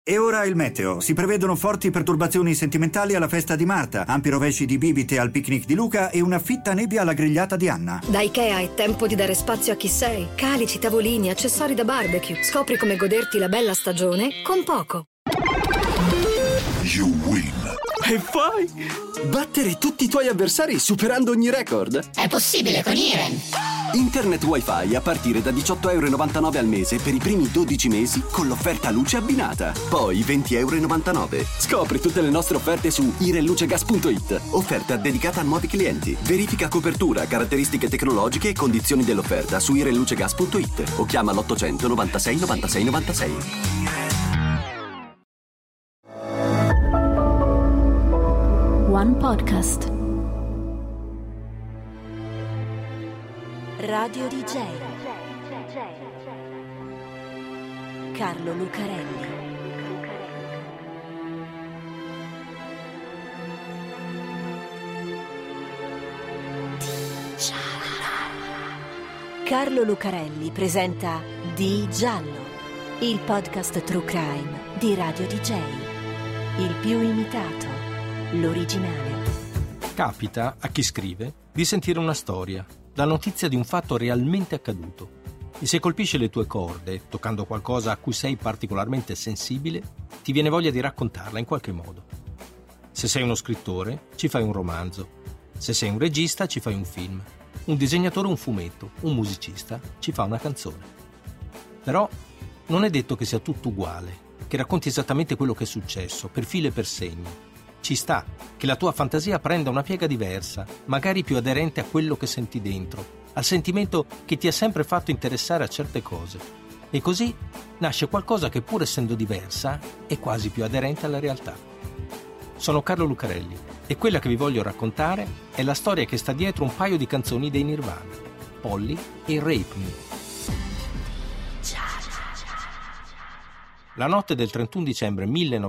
E ora il meteo. Si prevedono forti perturbazioni sentimentali alla festa di Marta, ampi rovesci di bibite al picnic di Luca e una fitta nebbia alla grigliata di Anna. Da Ikea è tempo di dare spazio a chi sei. Calici, tavolini, accessori da barbecue. Scopri come goderti la bella stagione con poco. You win. E poi battere tutti i tuoi avversari superando ogni record. È possibile con Iren. Internet wifi a partire da €18,99 al mese per i primi 12 mesi con l'offerta luce abbinata. Poi €20,99. Scopri tutte le nostre offerte su irenlucegas.it. Offerta dedicata a nuovi clienti. Verifica copertura, caratteristiche tecnologiche e condizioni dell'offerta su irenlucegas.it o chiama l'800 96 96 96. One Podcast. Radio DJ Carlo Lucarelli. Carlo Lucarelli presenta Di Giallo, il podcast True Crime di Radio DJ, il più imitato, l'originale. Capita a chi scrive di sentire una storia, la notizia di un fatto realmente accaduto. E se colpisce le tue corde, toccando qualcosa a cui sei particolarmente sensibile, ti viene voglia di raccontarla in qualche modo. Se sei uno scrittore, ci fai un romanzo. Se sei un regista, ci fai un film. Un disegnatore un fumetto, un musicista ci fa una canzone. Però non è detto che sia tutto uguale, che racconti esattamente quello che è successo, per filo e per segno. Ci sta che la tua fantasia prenda una piega diversa, magari più aderente a quello che senti dentro, al sentimento che ti ha sempre fatto interessare a certe cose. E così nasce qualcosa che, pur essendo diversa, è quasi più aderente alla realtà. Sono Carlo Lucarelli e quella che vi voglio raccontare è la storia che sta dietro un paio di canzoni dei Nirvana, Polly e Rape Me. La notte del 31 dicembre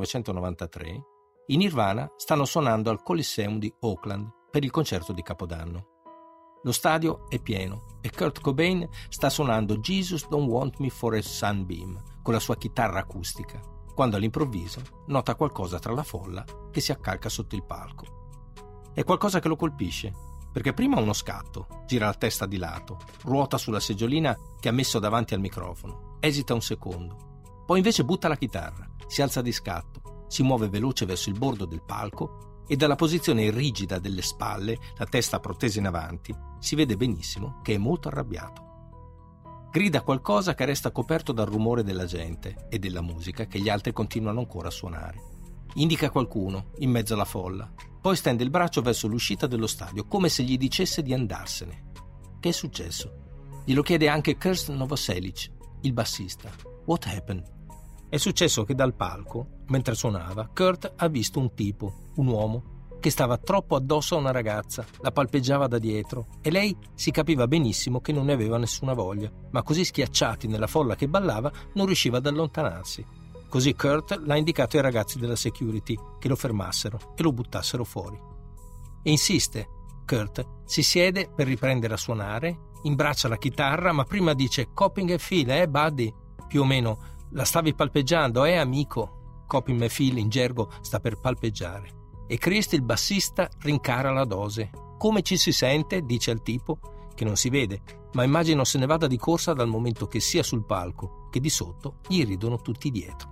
1993 i Nirvana stanno suonando al Coliseum di Oakland per il concerto di Capodanno. Lo stadio è pieno e Kurt Cobain sta suonando Jesus Don't Want Me for a Sunbeam con la sua chitarra acustica, quando all'improvviso nota qualcosa tra la folla che si accalca sotto il palco. È qualcosa che lo colpisce, perché prima uno scatto, gira la testa di lato, ruota sulla seggiolina che ha messo davanti al microfono, esita un secondo, poi invece butta la chitarra, si alza di scatto, si muove veloce verso il bordo del palco e dalla posizione rigida delle spalle, la testa protesa in avanti, si vede benissimo che è molto arrabbiato. Grida qualcosa che resta coperto dal rumore della gente e della musica che gli altri continuano ancora a suonare. Indica qualcuno in mezzo alla folla, poi stende il braccio verso l'uscita dello stadio come se gli dicesse di andarsene. Che è successo? Glielo chiede anche Krst Novoselic, il bassista. What happened? È successo che dal palco, mentre suonava, Kurt ha visto un tipo, un uomo, che stava troppo addosso a una ragazza, la palpeggiava da dietro e lei si capiva benissimo che non ne aveva nessuna voglia, ma così schiacciati nella folla che ballava non riusciva ad allontanarsi. Così Kurt l'ha indicato ai ragazzi della security che lo fermassero e lo buttassero fuori. E insiste. Kurt si siede per riprendere a suonare, imbraccia la chitarra, ma prima dice «Coping e Phil, buddy?» Più o meno «La stavi palpeggiando, amico?» Coping e Phil in gergo sta per palpeggiare. E Chris, il bassista, rincara la dose. «Come ci si sente?» dice al tipo, che non si vede, ma immagino se ne vada di corsa dal momento che sia sul palco che di sotto gli ridono tutti dietro.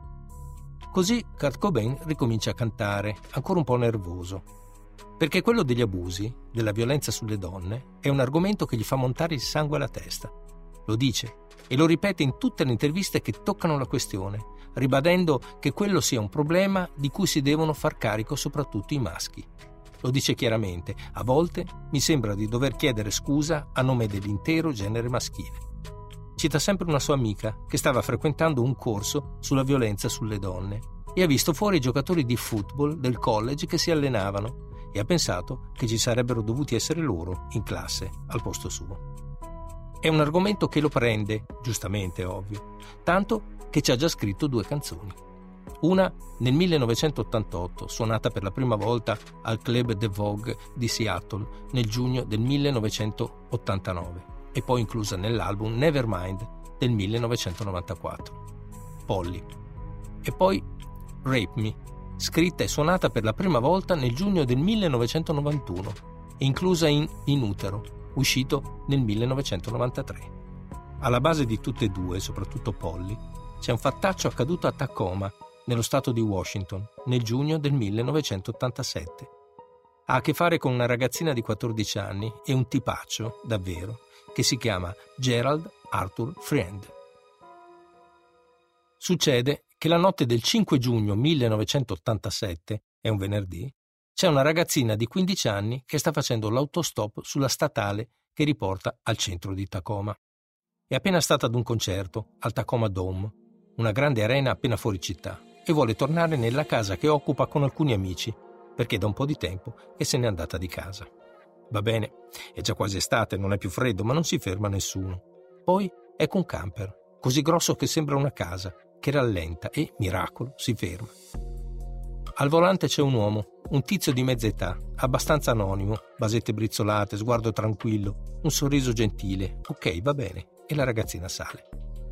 Così Kurt Cobain ricomincia a cantare, ancora un po' nervoso, perché quello degli abusi, della violenza sulle donne, è un argomento che gli fa montare il sangue alla testa. Lo dice e lo ripete in tutte le interviste che toccano la questione, ribadendo che quello sia un problema di cui si devono far carico soprattutto i maschi. Lo dice chiaramente: a volte mi sembra di dover chiedere scusa a nome dell'intero genere maschile. Cita sempre una sua amica che stava frequentando un corso sulla violenza sulle donne e ha visto fuori i giocatori di football del college che si allenavano e ha pensato che ci sarebbero dovuti essere loro in classe al posto suo. È un argomento che lo prende, giustamente ovvio, tanto che ci ha già scritto 2 canzoni. Una nel 1988, suonata per la prima volta al Club de Vogue di Seattle nel giugno del 1989 e poi inclusa nell'album Nevermind del 1994. Polly. E poi Rape Me, scritta e suonata per la prima volta nel giugno del 1991 e inclusa in Utero, uscito nel 1993. Alla base di tutte e due, soprattutto Polly, c'è un fattaccio accaduto a Tacoma, nello stato di Washington, nel giugno del 1987. Ha a che fare con una ragazzina di 14 anni e un tipaccio, davvero, che si chiama Gerald Arthur Friend. Succede che la notte del 5 giugno 1987, è un venerdì, c'è una ragazzina di 15 anni che sta facendo l'autostop sulla statale che riporta al centro di Tacoma. È appena stata ad un concerto al Tacoma Dome, una grande arena appena fuori città, e vuole tornare nella casa che occupa con alcuni amici, perché da un po' di tempo che se n'è andata di casa. Va bene, è già quasi estate, non è più freddo, ma non si ferma nessuno. Poi ecco un camper, così grosso che sembra una casa, che rallenta e, miracolo, si ferma. Al volante c'è un uomo, un tizio di mezza età, abbastanza anonimo, basette brizzolate, sguardo tranquillo, un sorriso gentile. Ok, va bene, e la ragazzina sale.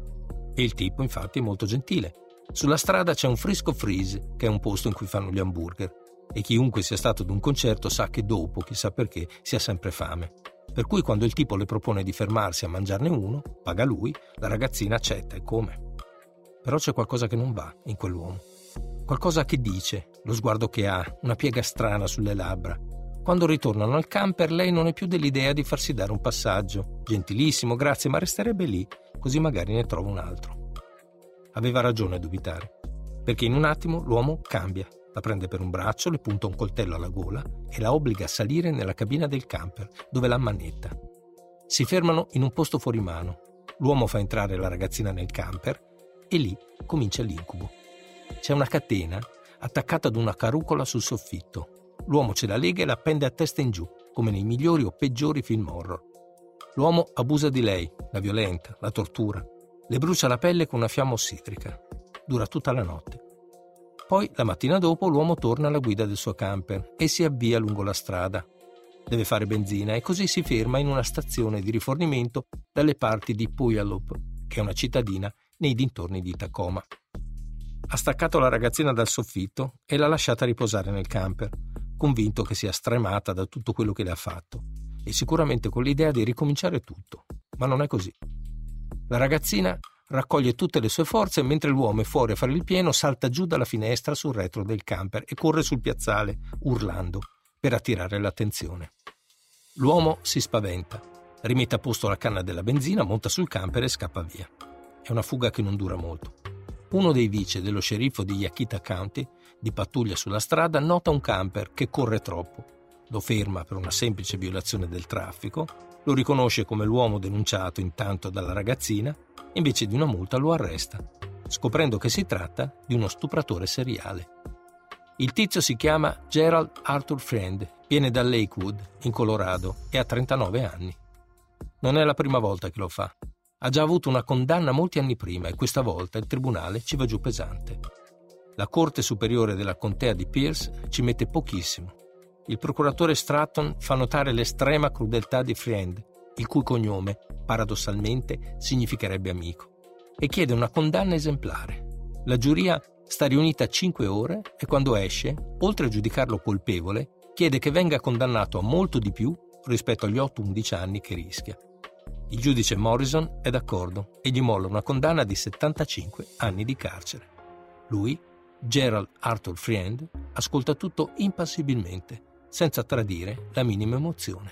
E il tipo, infatti, è molto gentile. Sulla strada c'è un Frisco Freeze, che è un posto in cui fanno gli hamburger, e chiunque sia stato ad un concerto sa che dopo, chissà perché, si ha sempre fame. Per cui quando il tipo le propone di fermarsi a mangiarne uno, paga lui, la ragazzina accetta e come. Però c'è qualcosa che non va in quell'uomo. Qualcosa che dice, lo sguardo che ha, una piega strana sulle labbra. Quando ritornano al camper lei non è più dell'idea di farsi dare un passaggio. Gentilissimo, grazie, ma resterebbe lì, così magari ne trova un altro. Aveva ragione a dubitare, perché in un attimo l'uomo cambia. La prende per un braccio, le punta un coltello alla gola e la obbliga a salire nella cabina del camper, dove la ammannetta. Si fermano in un posto fuori mano. L'uomo fa entrare la ragazzina nel camper e lì comincia l'incubo. C'è una catena attaccata ad una carrucola sul soffitto. L'uomo ce la lega e la appende a testa in giù, come nei migliori o peggiori film horror. L'uomo abusa di lei, la violenta, la tortura, le brucia la pelle con una fiamma ossidrica. Dura tutta la notte. Poi, la mattina dopo, l'uomo torna alla guida del suo camper e si avvia lungo la strada. Deve fare benzina e così si ferma in una stazione di rifornimento dalle parti di Puyallup, che è una cittadina nei dintorni di Tacoma. Ha staccato la ragazzina dal soffitto e l'ha lasciata riposare nel camper, convinto che sia stremata da tutto quello che le ha fatto e sicuramente con l'idea di ricominciare tutto, ma non è così. La ragazzina raccoglie tutte le sue forze e mentre l'uomo è fuori a fare il pieno salta giù dalla finestra sul retro del camper e corre sul piazzale, urlando, per attirare l'attenzione. L'uomo si spaventa, rimette a posto la canna della benzina, monta sul camper e scappa via. È una fuga che non dura molto. Uno dei vice dello sceriffo di Yaquita County, di pattuglia sulla strada, nota un camper che corre troppo. Lo ferma per una semplice violazione del traffico, lo riconosce come l'uomo denunciato intanto dalla ragazzina e invece di una multa lo arresta, scoprendo che si tratta di uno stupratore seriale. Il tizio si chiama Gerald Arthur Friend, viene da Lakewood, in Colorado, e ha 39 anni. Non è la prima volta che lo fa. Ha già avuto una condanna molti anni prima e questa volta il tribunale ci va giù pesante. La Corte Superiore della Contea di Pierce ci mette pochissimo. Il procuratore Stratton fa notare l'estrema crudeltà di Friend, il cui cognome, paradossalmente, significherebbe amico, e chiede una condanna esemplare. La giuria sta riunita 5 ore e quando esce, oltre a giudicarlo colpevole, chiede che venga condannato a molto di più rispetto agli 8-11 anni che rischia. Il giudice Morrison è d'accordo e gli molla una condanna di 75 anni di carcere. Lui, Gerald Arthur Friend, ascolta tutto impassibilmente, senza tradire la minima emozione.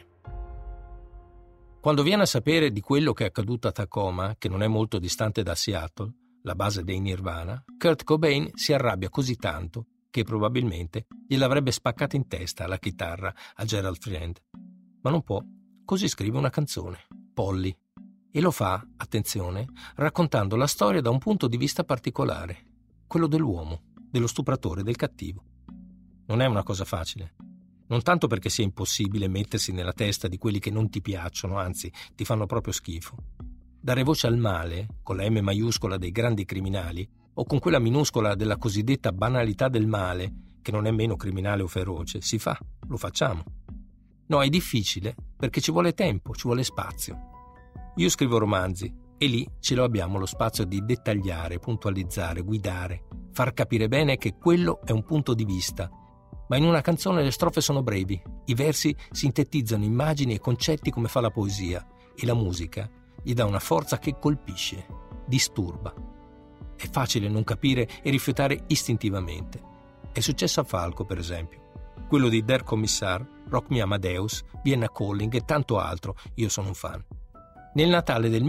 Quando viene a sapere di quello che è accaduto a Tacoma, che non è molto distante da Seattle, la base dei Nirvana, Kurt Cobain si arrabbia così tanto che probabilmente gliel'avrebbe spaccata in testa la chitarra a Gerald Friend. Ma non può, così scrive una canzone, Polly, e lo fa, attenzione, raccontando la storia da un punto di vista particolare, quello dell'uomo, dello stupratore, del cattivo. Non è una cosa facile. Non tanto perché sia impossibile mettersi nella testa di quelli che non ti piacciono, anzi, ti fanno proprio schifo. Dare voce al male, con la M maiuscola dei grandi criminali, o con quella minuscola della cosiddetta banalità del male, che non è meno criminale o feroce, si fa, lo facciamo. No, è difficile, perché ci vuole tempo, ci vuole spazio. Io scrivo romanzi, e lì ce lo abbiamo lo spazio di dettagliare, puntualizzare, guidare, far capire bene che quello è un punto di vista. Ma in una canzone le strofe sono brevi, i versi sintetizzano immagini e concetti come fa la poesia, e la musica gli dà una forza che colpisce, disturba. È facile non capire e rifiutare istintivamente. È successo a Falco, per esempio. Quello di Der Kommissar, Rock Me Amadeus, Vienna Calling e tanto altro, io sono un fan. Nel Natale del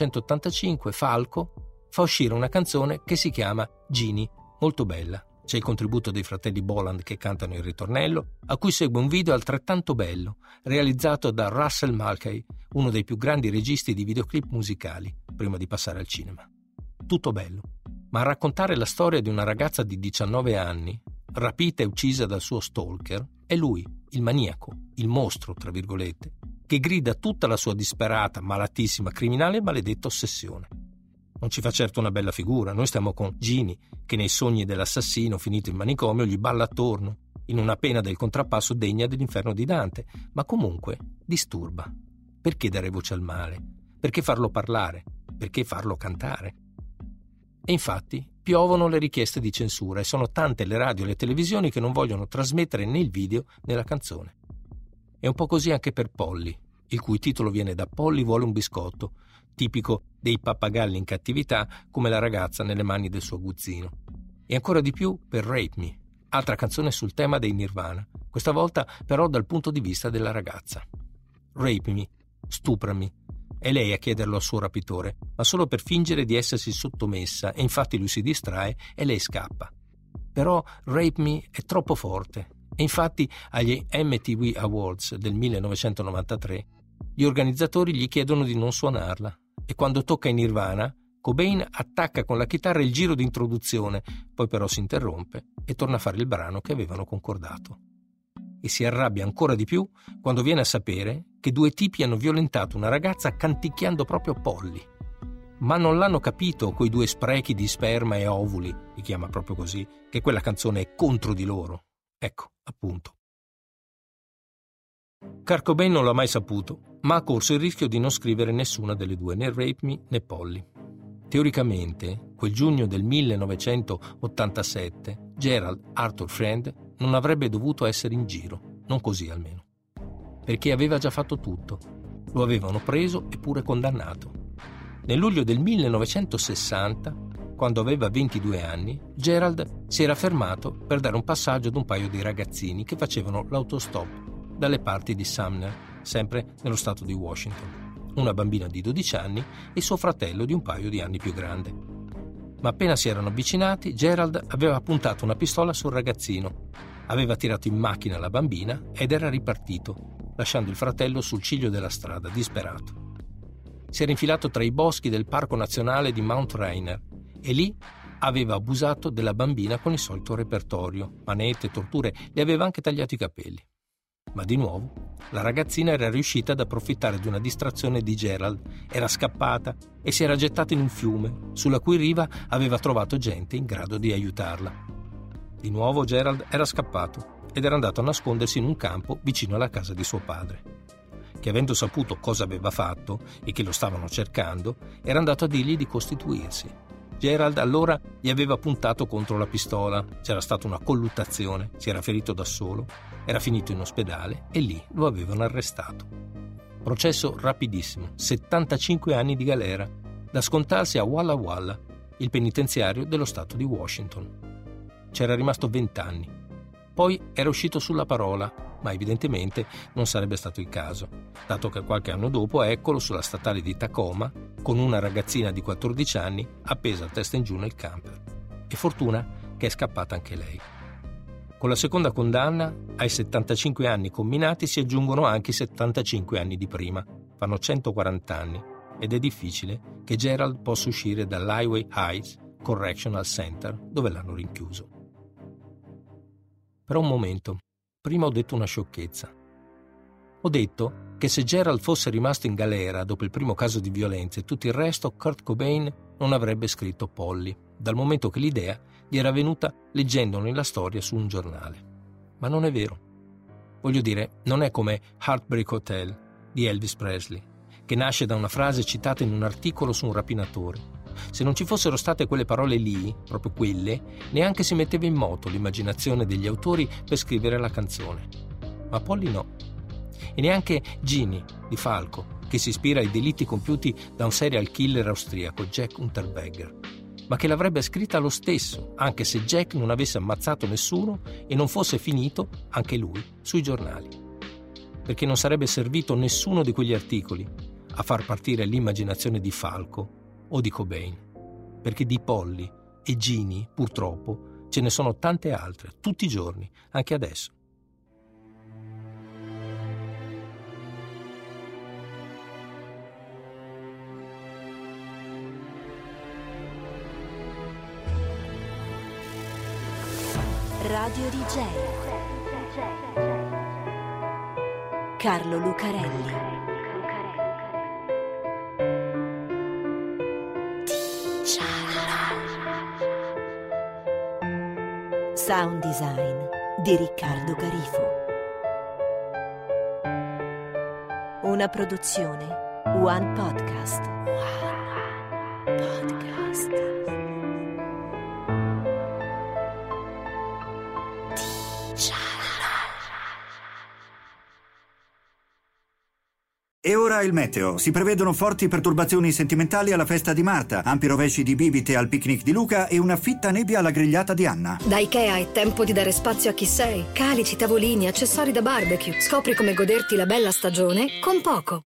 1985 Falco fa uscire una canzone che si chiama Genie, molto bella. C'è il contributo dei fratelli Boland che cantano il ritornello, a cui segue un video altrettanto bello, realizzato da Russell Mulcahy, uno dei più grandi registi di videoclip musicali, prima di passare al cinema. Tutto bello, ma a raccontare la storia di una ragazza di 19 anni, rapita e uccisa dal suo stalker, è lui, il maniaco, il mostro, tra virgolette, che grida tutta la sua disperata, malatissima, criminale e maledetta ossessione. Non ci fa certo una bella figura. Noi stiamo con Ginny, che nei sogni dell'assassino finito in manicomio gli balla attorno, in una pena del contrappasso degna dell'inferno di Dante, ma comunque disturba. Perché dare voce al male? Perché farlo parlare? Perché farlo cantare? E infatti piovono le richieste di censura e sono tante le radio e le televisioni che non vogliono trasmettere né il video né la canzone. È un po' così anche per Polly, il cui titolo viene da Polly vuole un biscotto, tipico dei pappagalli in cattività come la ragazza nelle mani del suo aguzzino. E ancora di più per Rape Me, altra canzone sul tema dei Nirvana, questa volta però dal punto di vista della ragazza. Rape me, stuprami, è lei a chiederlo al suo rapitore, ma solo per fingere di essersi sottomessa, e infatti lui si distrae e lei scappa. Però Rape Me è troppo forte, e infatti agli MTV Awards del 1993 gli organizzatori gli chiedono di non suonarla, e quando tocca in Nirvana, Cobain attacca con la chitarra il giro di introduzione, poi però si interrompe e torna a fare il brano che avevano concordato. E si arrabbia ancora di più quando viene a sapere che due tipi hanno violentato una ragazza canticchiando proprio Polly. Ma non l'hanno capito quei due sprechi di sperma e ovuli, li chiama proprio così, che quella canzone è contro di loro. Ecco, appunto. Kurt Cobain non l'ha mai saputo, ma ha corso il rischio di non scrivere nessuna delle due, né Rape Me né Polly. Teoricamente, quel giugno del 1987, Gerald Arthur Friend non avrebbe dovuto essere in giro, non così almeno, perché aveva già fatto tutto. Lo avevano preso e pure condannato. Nel luglio del 1960, quando aveva 22 anni, Gerald si era fermato per dare un passaggio ad un paio di ragazzini che facevano l'autostop dalle parti di Sumner, sempre nello stato di Washington. Una bambina di 12 anni e suo fratello di un paio di anni più grande. Ma appena si erano avvicinati, Gerald aveva puntato una pistola sul ragazzino, aveva tirato in macchina la bambina ed era ripartito, lasciando il fratello sul ciglio della strada, disperato. Si era infilato tra i boschi del Parco Nazionale di Mount Rainier e lì aveva abusato della bambina con il solito repertorio, manette, torture, le aveva anche tagliato i capelli. Ma di nuovo, la ragazzina era riuscita ad approfittare di una distrazione di Gerald, era scappata e si era gettata in un fiume, sulla cui riva aveva trovato gente in grado di aiutarla. Di nuovo Gerald era scappato ed era andato a nascondersi in un campo vicino alla casa di suo padre, che avendo saputo cosa aveva fatto e che lo stavano cercando, era andato a dirgli di costituirsi. Gerald allora gli aveva puntato contro la pistola, c'era stata una colluttazione, si era ferito da solo, era finito in ospedale e lì lo avevano arrestato. Processo rapidissimo, 75 anni di galera, da scontarsi a Walla Walla, il penitenziario dello stato di Washington. C'era rimasto 20 anni. Poi era uscito sulla parola, ma evidentemente non sarebbe stato il caso, dato che qualche anno dopo eccolo sulla statale di Tacoma con una ragazzina di 14 anni appesa a testa in giù nel camper. E fortuna che è scappata anche lei. Con la seconda condanna, ai 75 anni comminati si aggiungono anche i 75 anni di prima, fanno 140 anni, ed è difficile che Gerald possa uscire dall'Highway Heights Correctional Center dove l'hanno rinchiuso. Però un momento, prima ho detto una sciocchezza. Ho detto che se Gerald fosse rimasto in galera dopo il primo caso di violenza e tutto il resto, Kurt Cobain non avrebbe scritto Polly, dal momento che l'idea gli era venuta leggendone la storia su un giornale. Ma non è vero. Voglio dire, non è come Heartbreak Hotel di Elvis Presley, che nasce da una frase citata in un articolo su un rapinatore, Se non ci fossero state quelle parole lì, proprio quelle, neanche si metteva in moto l'immaginazione degli autori per scrivere la canzone. Ma Polly no. E neanche Ginny di Falco, che si ispira ai delitti compiuti da un serial killer austriaco, Jack Unterweger, ma che l'avrebbe scritta lo stesso, anche se Jack non avesse ammazzato nessuno e non fosse finito, anche lui, sui giornali. Perché non sarebbe servito nessuno di quegli articoli a far partire l'immaginazione di Falco o di Cobain. Perché di Polly e Ginny, purtroppo, ce ne sono tante altre, tutti i giorni, anche adesso. Radio DJ Carlo Lucarelli. Sound design di Riccardo Garifo. Una produzione One Podcast. E ora il meteo. Si prevedono forti perturbazioni sentimentali alla festa di Marta, ampi rovesci di bibite al picnic di Luca e una fitta nebbia alla grigliata di Anna. Da Ikea è tempo di dare spazio a chi sei. Calici, tavolini, accessori da barbecue. Scopri come goderti la bella stagione con poco.